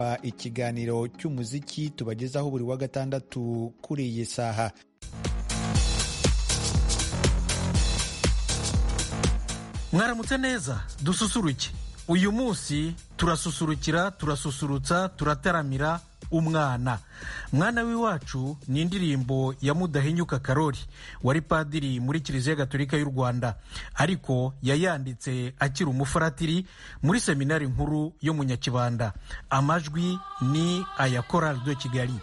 ikiganiro cy'umuziki tubagezaho buri wa gatandatu kuri iyi saha. Mwaramutse neza, dususuruke. Uyu munsi turasusurukira, turasusurutsa, turataramira umwana. Mwana w'iwacu ni indirimbo ya Mudahinyuka Karori, wari padiri muri Kiliziya Gatolika y'u Rwanda, ariko yayanditse akiri umufaratiri muri seminari nkuru yo mu Nyakibanda. Amajwi ni aya Chorale de Kigali.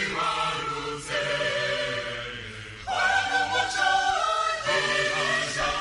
Shall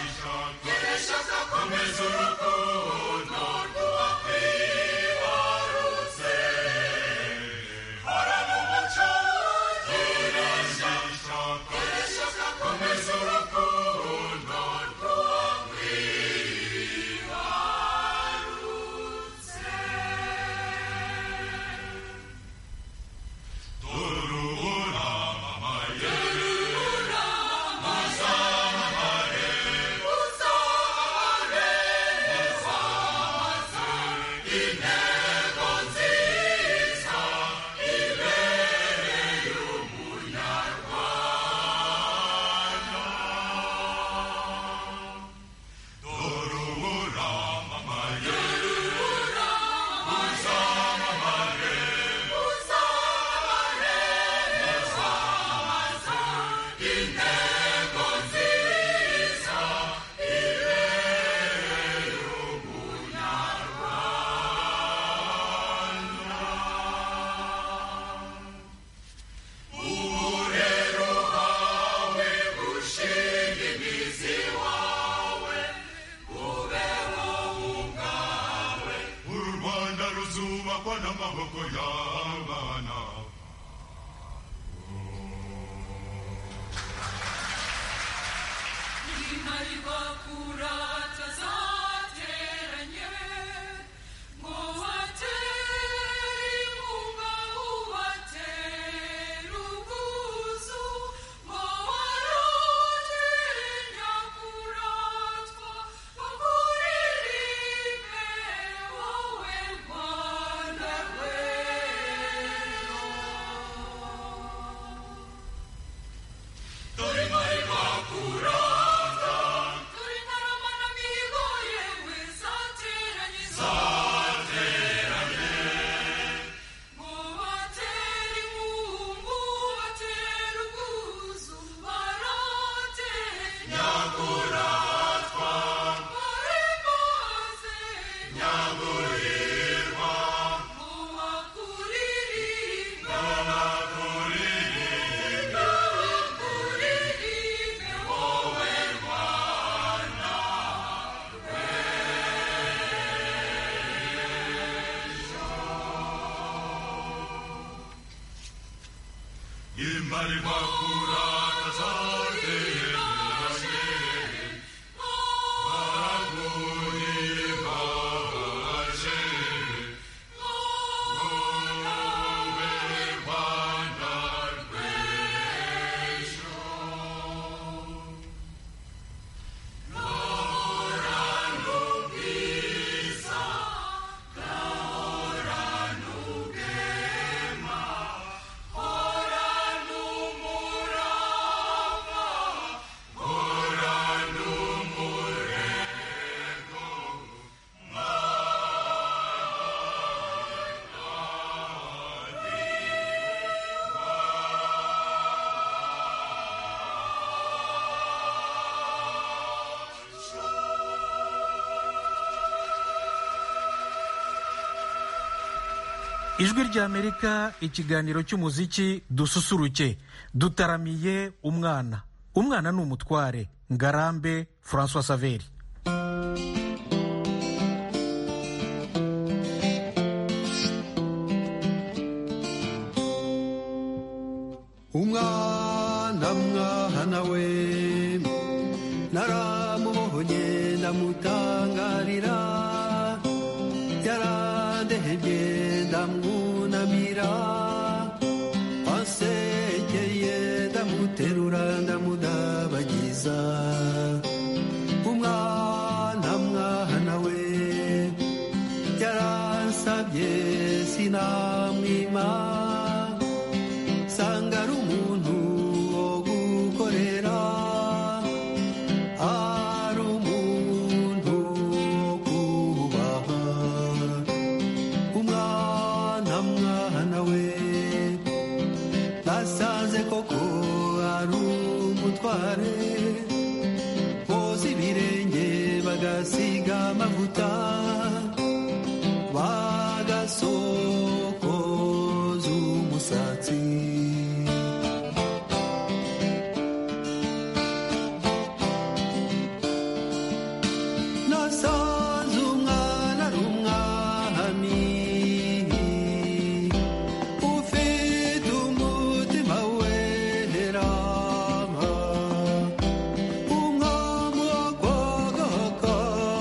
ijwi ry'Amerika, ikiganiro cy'umuziki dususuruke. Dutaramiye umwana. Umwana ni umutware. Ngarambe François Saveri. Umwana mwana we naramubonye ndamutangarira, yarandehebye ndamwunamira, ansekeye ndamuterura ndamudabagiza. Umwana mwana we yaransabye sinamwima, sanga ari umuntu wo gukorera, ari umuntu wo kubaha. Umwana mwana we nasanze koko ari umutware, boza ibirenge bagasiga amavuta, bagasokoza umusatsi. Nasanze umwana ari umwami, ufite umutima wera, umwami wakwagaka,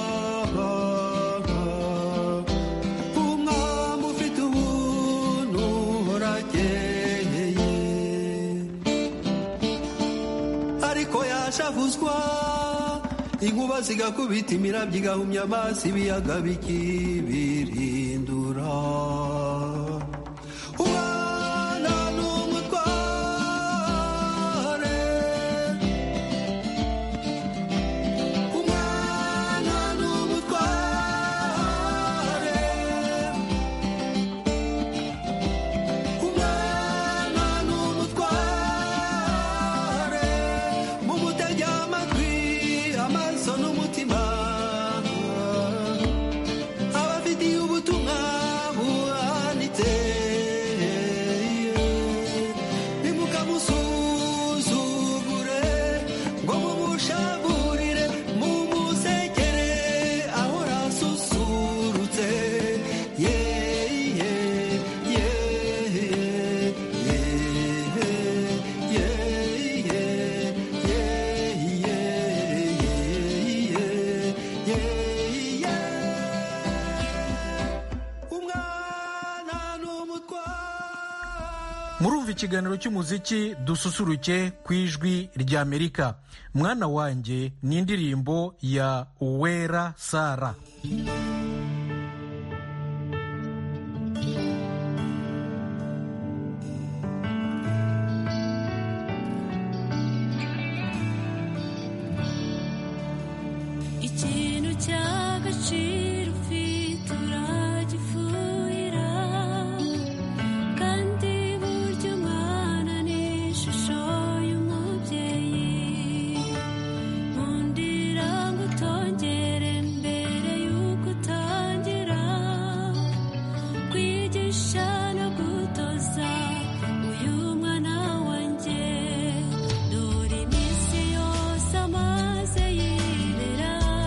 umwami ufite ubuntu urakeye. Ariko yashavuzwa inkuba zigakubita, imirabyo igahumya amazi, ibiyaga bikibirindura. Umwana ni umutware, umwana ni umutware, umwana ni umutware, mumutege amatwi, amaso n'umutima, abafitiye ubutumwa buhanitse. Nimukamusuzugure ngo mumushaburire, mumusekere ahora asusurutse. murumva ikiganiro cy'umuziki dususuruke ku ijwi ry'Amerika. Mwana wanjye ni indirimbo ya Uwera Sara. Ikintu cy'agaciro ufite uragifuhira, kandi burya umwana ni ishusho y'umubyeyi. Nkundira ngo utongere mbere y'uko utangira kwigisha no gutoza uyu mwana wanjye. Dore iminsi yose amaze yirera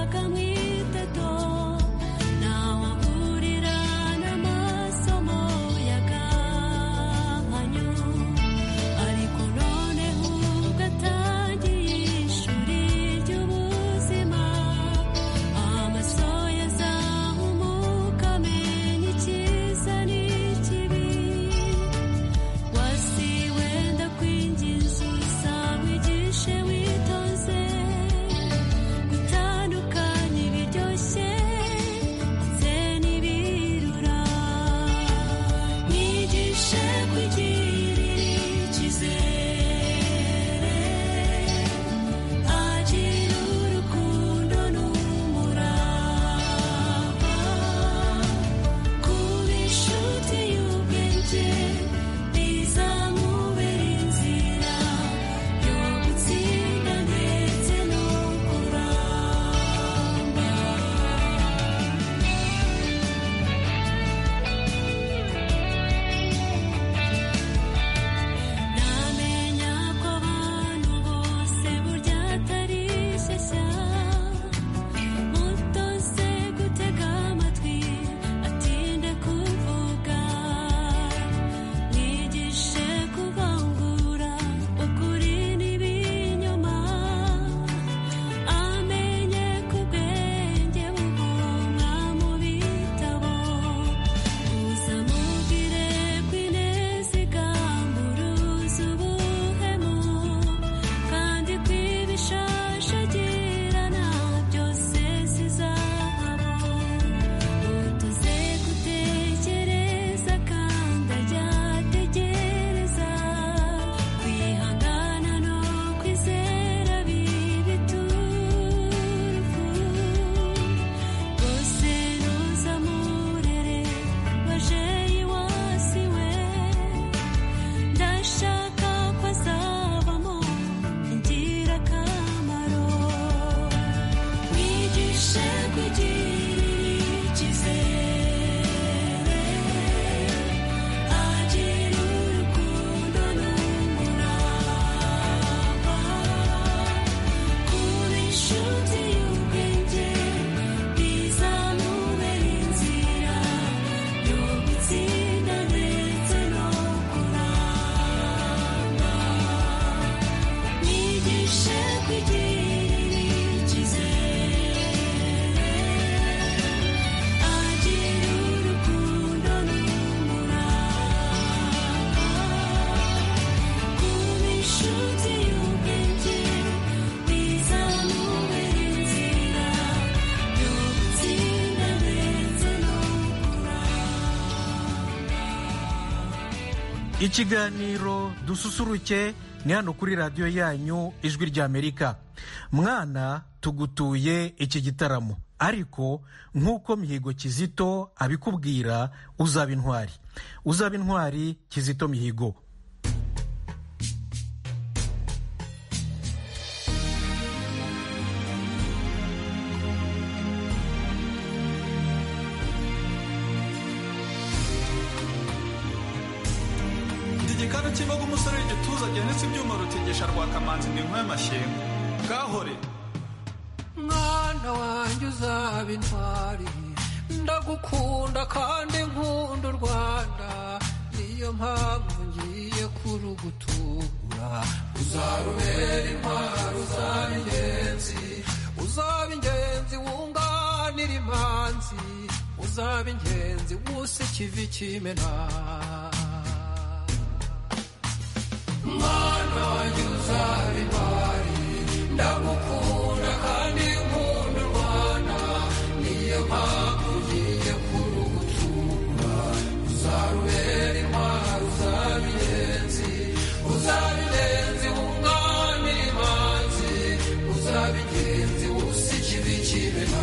Ikiganiro dususuruke ni hano kuri radiyo yanyu ijwi ry'Amerika. Mwana tugutuye iki gitaramo, ariko nk'uko Mihigo Kizito abikubwira uzaba intwari. Uzaba intwari Kizito Mihigo. igikanu kibaga umusore w'igituza gihanitse ibyuma rutigisha rwakamanzi ni inkwe y'amashyengo gahore. Mwana wanjye uzaba intwari, ndagukunda kandi nkunda u Rwanda, niyo mpamvu ngiye kurugutura. Uzarubera intwari, uzaba ingenzi, uzaba ingenzi wunganira imanzi, uzaba ingenzi wusa ikivi kimena. mwana wanjye uzaba intwari ndagukunda kandi nkunda u Rwanda niyo mpamvu ngiye kurugutura uzarubera intwari uzaba ingenzi wunganira imanzi uzaba ingenzi wusa ikibi kibena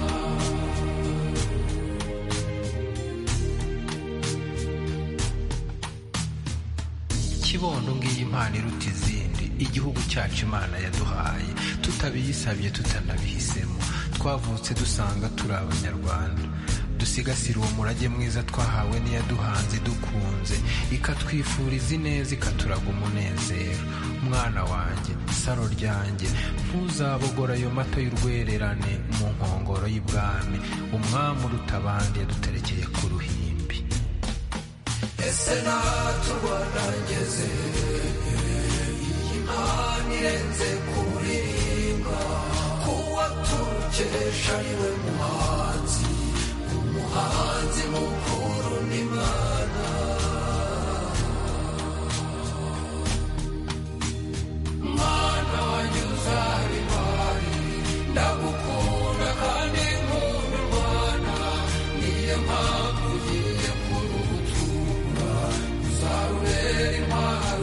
kibondo ngiyi impano iruta izindi igihugu cyacu Imana yaduhaye tutabiyisabye tutanabihisemo twavutse dusanga turi abanyarwanda dusigasire uwo murage mwiza twahawe n'iyaduhanze dukunze ikatwifuriza ineza ikaturaga umunezero mwana wanjye saro ryanjye ntuzabogora ayo mata y'urwererane mu nkongoro y'ibwami umwami uruta abandi yaduterekeye ku ruhimbi ese naturwana ngeze iyi mpano irenze kuririmba kuwa turukesha ariwe muhanzi umuhanzi mukuru n'Imana mwana wanjye uzaba intwari ndagukunda kandi nkunda u Rwanda niyo mpamvu ugiye kurugutura uzarubera intwari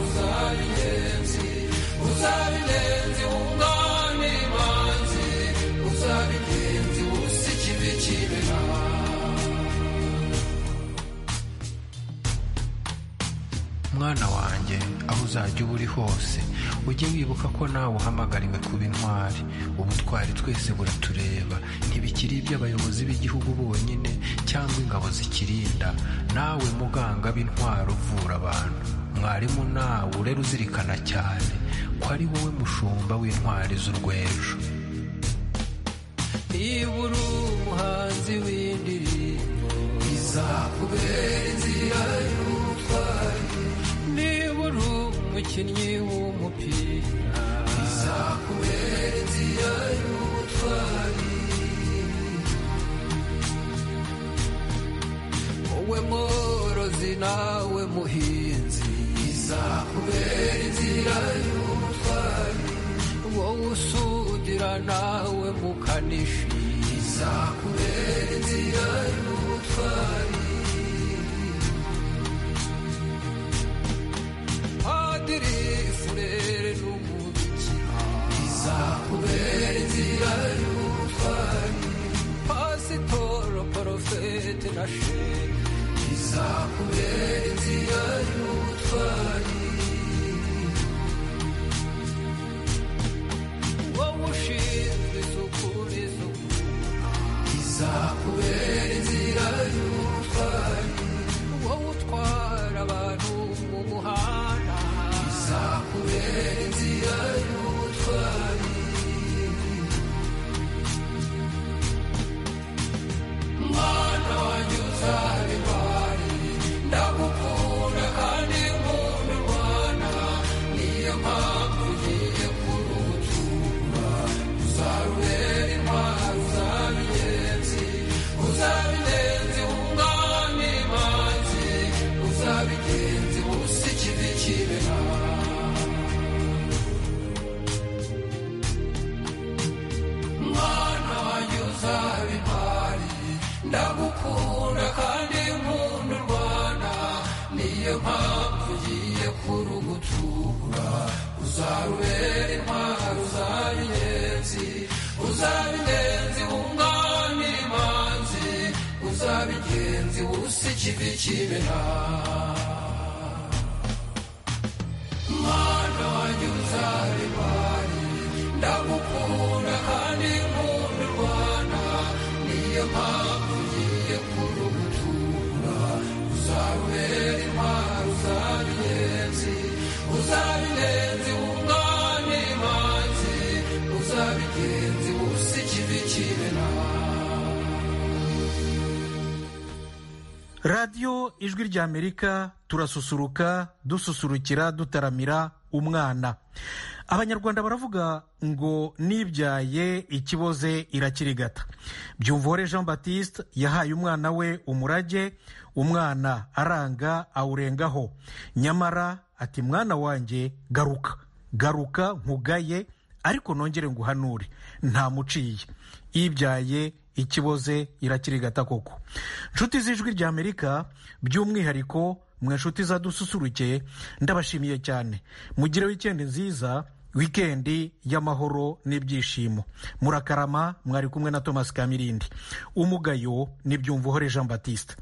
uzaba ingenzi wunganira imanzi uzaba ingenzi wusa ikibi kibena mwana wanjye aho uzajya uba uri hose ujye wibuka ko nawe uhamagariwe kuba intwari ubutwari twese buratureba ntibikiri iby'abayobozi b'igihugu bonyine cyangwa ingabo zikirinda nawe muganga b'intwari uvura abantu mwarimu nawe urera uzirikana cyane ko ari wowe mushumba w'intwari z'urwejo niba uri umuhanzi w'indirimbo izakubera inzira y'ubutwari niba uri umukinnyi w'umupira izakubera inzira y'ubutwari wowe mworozi nawe muhinzi izakubera inzira y'ubutwari wowe usudira nawe mukanishi izakubera inzira y'ubutwari padiri furere n'umubikira izakubera inzira y'ubutwari pasitoro porofete na shehe izakubera inzira y'ubutwari wowe ushinzwe isuku n'isukura izakubera inzira y'ubutwari wowe utwara abantu mu muhanda izakubera inzira y'ubutwari mwana wanjye uzaba intwari ndagukunda kandi nkunda u Rwanda niyo mpamvu ugiye kurugutura uzarubera intwari uzaba ingenzi wunganira imanzi uzaba ingenzi wusa ikibi kibena mwana wanjye uzaba intwari ndagukunda kandi nkunda u Rwanda niyo mpamvu ugiye kurugutura uzarubera intwari uzaba ingenzi wunganira imanzi uzaba ingenzi wusa ikivi kibena mwana wanjye uzaba intwari ndagukunda kandi nkunda u Rwanda niyo mpamvu ugiye kurugutura uzarubera intwari uzaba ingenzi wunganira imanzi uzaba ingenzi wusa ikivi kibena radiyo ijwi ry'Amerika turasusuruka dususurukira dutaramira umwana. Abanyarwanda baravuga ngo nibyaye ikiboze irakirigata. Byumvuhore Jean Baptiste yahaye umwana we umurage, umwana aranga awurengaho, nyamara ati mwana wanjye garuka garuka nkugaye ariko nongere nguhanure ntamuciye ibyaye ikiboze irakirigata koko. nshuti z'ijwi rya Amerika by'umwihariko mwe nshuti zadususuruke ndabashimiye cyane. mugire wikendi nziza, wikendi y'amahoro n'ibyishimo. murakarama. mwari kumwe na Thomas Kamirindi. umugayo ni Byumvuhore Jean Baptiste.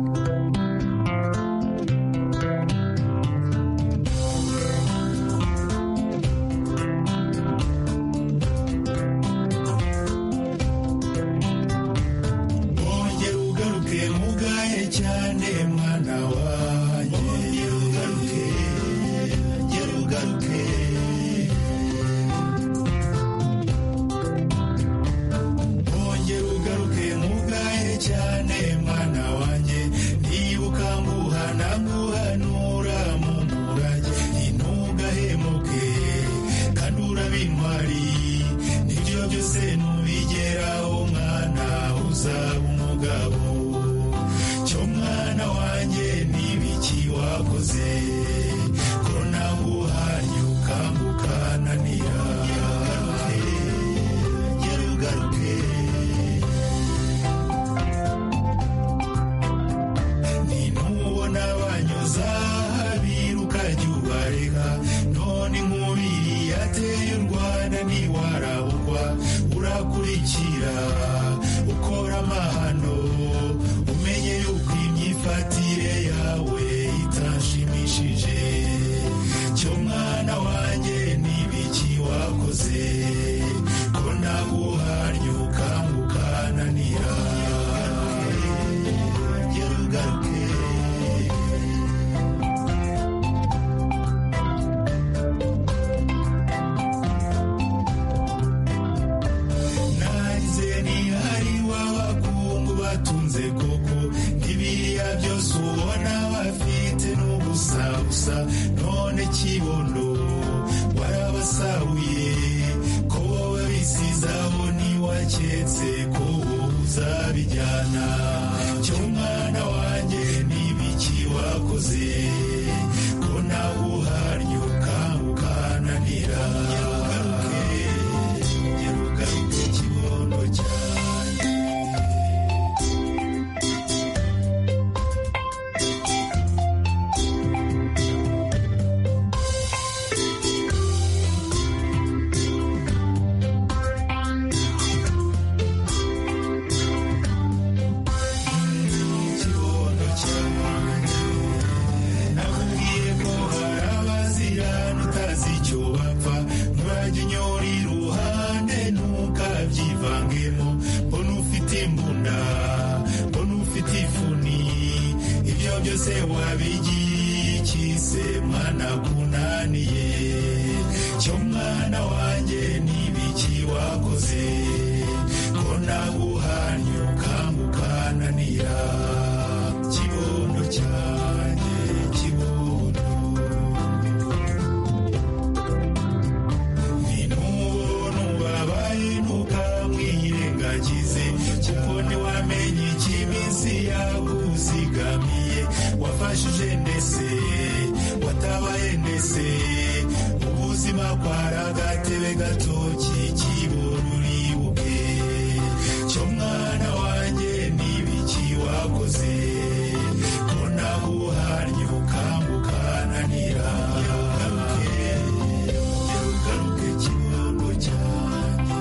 wafashije ndetse watabaye ndetse ubuzima kwara gatebe gatoki kibona uribuke cyo mwana wanjye n'ibiki wakoze ko naguhanye ukangukananira garuke kibondo cyanjye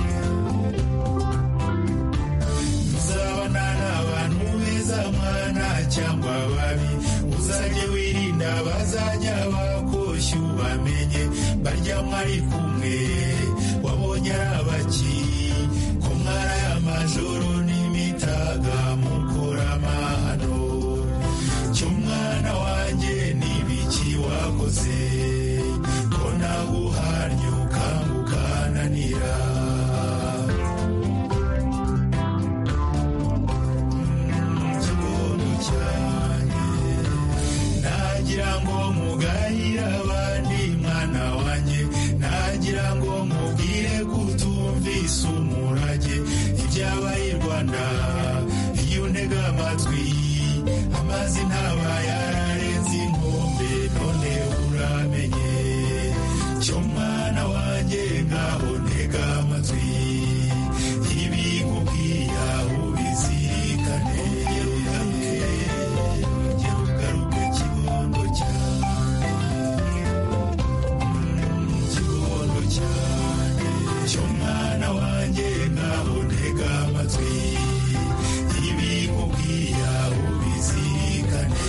uzabana n'abantu beza mwana cyangwa babi uzajye wirinda bazajya bakoshya ubamenye barya mwari kumwe wabonye ari abaki ko mwara y'amajoro n'imitaga mukora amahano cyo mwana wanjye n'ibiki wakoze ko naguhanye ukangukananira nagira ngo mugahira abandi mwana wanjye nagira ngo mubwire kutumvise umurage ibyabaye i Rwanda iyo untega amatwi amazi ntaba yararenze inkombe none amatwi ibimubwira ubizirikane.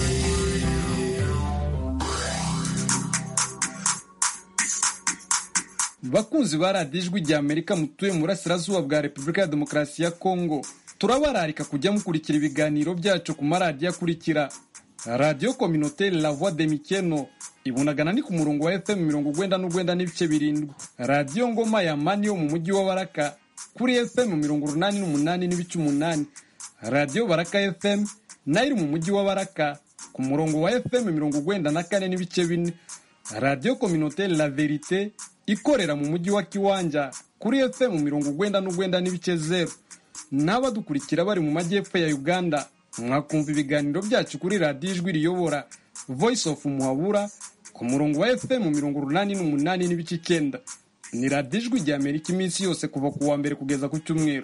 bakunzi ba radiyo ijwi rya amerika mutuye mu burasirazuba bwa repubulika ya demokarasi ya kongo, turabararika kujya mukurikira ibiganiro byacu ku maradiyo akurikira: radiyo communautaire la voix de mikeno ibunagana ni ku murongo wa fm 99.7, radiyo ngoma ya mani yo mu mujyi wa baraka kuri fm 88.8, radiyo baraka fm nayo iri mu mujyi wa baraka ku murongo wa fm 94.4, radiyo communautaire la verite ikorera mu mujyi wa kiwanja kuri fm 99.0. n'abadukurikira bari mu majyepfo ya uganda mwakumva ibiganiro byacu kuri radiyo ijwi riyobora voice of muhabura ku murongo wa fm 88.9. ni radiyo ijwi rya amerika iminsi yose kuva ku wa mbere kugeza ku cyumweru.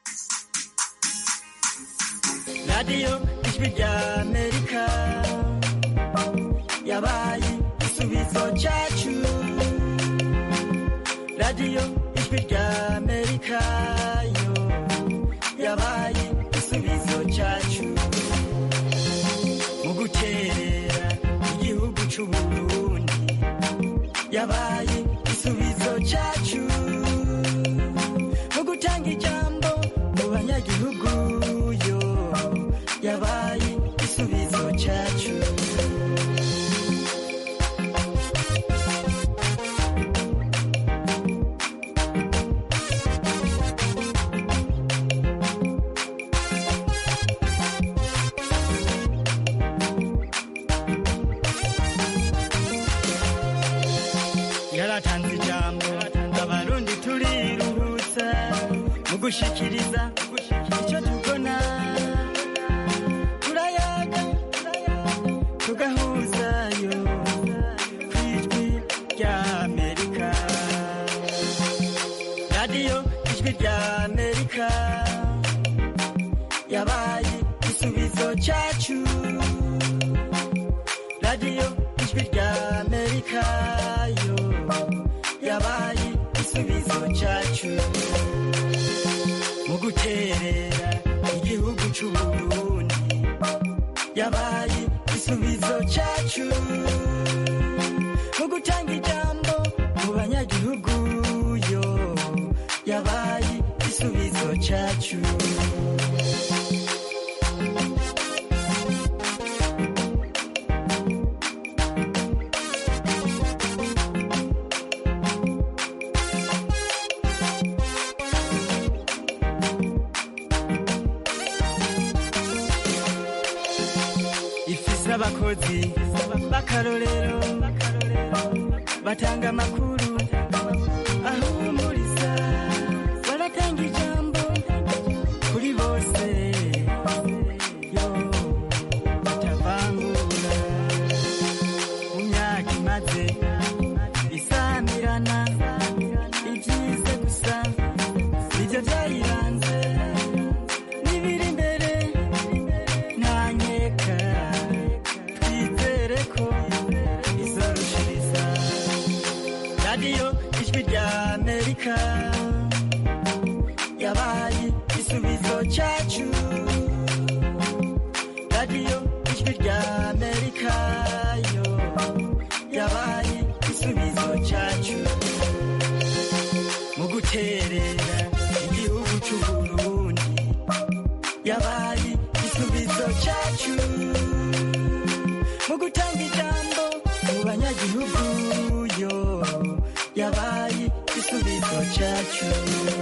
radiyo ijwi rya amerika yabaye igisubizo cyacu. radiyo ijwi rya amerika yo yabaye igisubizo cyacu mu guterera igihugu cy'u Burundi. yabaye igisubizo cyacu mu gutanga ijambo mu banyagihugu yo yabaye igisubizo cyacu. yaratanze ijambo abarundi turiruhutsa mu gushikiriza icyo tubona. turayaga tugahuzayo ku ijwi rya amerika. radiyo ijwi rya amerika yabaye igisubizo cyacu. radiyo ijwi rya amerika yo yabaye igisubizo cyacu mu guterera igihugu cy'u Burundi. yabaye igisubizo cyacu mu gutanga ijambo mu banyagihugu yo yabaye igisubizo cyacu. abakozi b'akarorero batanga amakuru ahumuriza, baratanga ijambo kuri bose yo batavangura. mu myaka imaze isamirana ibyize gusa nibyo byayiranze, n'ibiri imbere nta nkeka radiyo ijwi rya amerika yabaye igisubizo cyacu. radiyo ijwi rya amerika yo yabaye igisubizo cyacu mu guterera igihugu cy'u Burundi. yabaye igisubizo cyacu mu gutanga ijambo mu banyagihugu yo yabaye igisubizo cyacu.